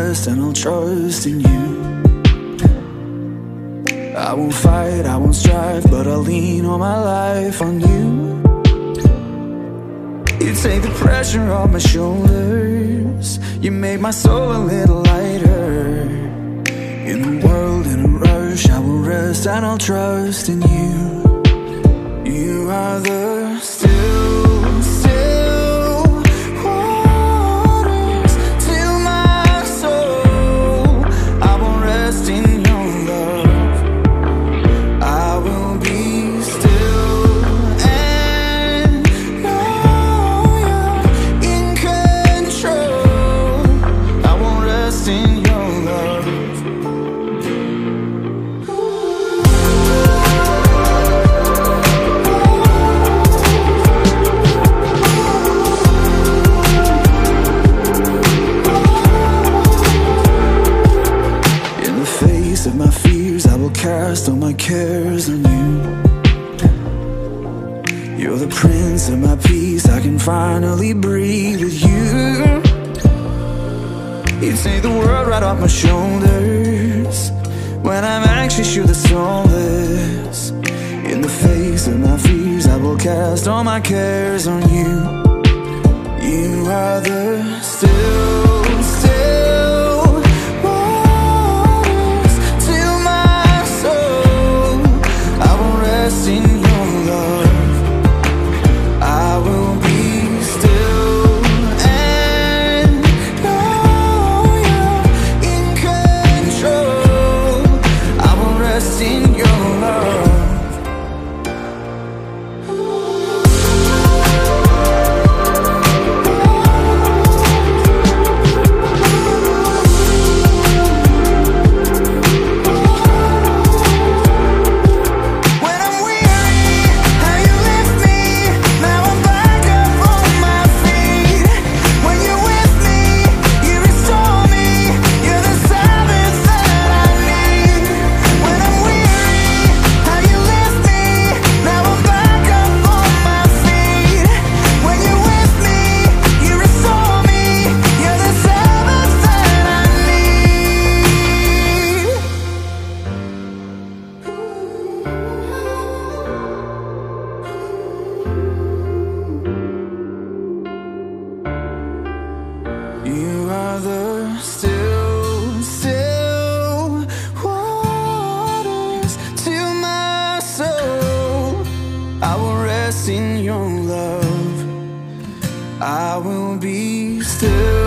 rest and I'll trust in you. I won't fight, I won't strive, but I'll lean all my life on you. You take the pressure off my shoulders. You make my soul a little lighter. In the world in a rush, I will rest and I'll trust in you. You are the still, still waters to my soul. I will rest in your love. I will be still and know you're in control. I will rest in your love. Of my fears, I will cast all my cares on you. You're the prince of my peace, I can finally breathe with you. You take the world right off my shoulders. When I'm anxious, you're the solace. In the face of my fears, I will cast all my cares on you. You are the still, still in your love. I will be still and know you're in control. I will rest in your love. You are the still, still waters to my soul. I will rest in your love. I will be still.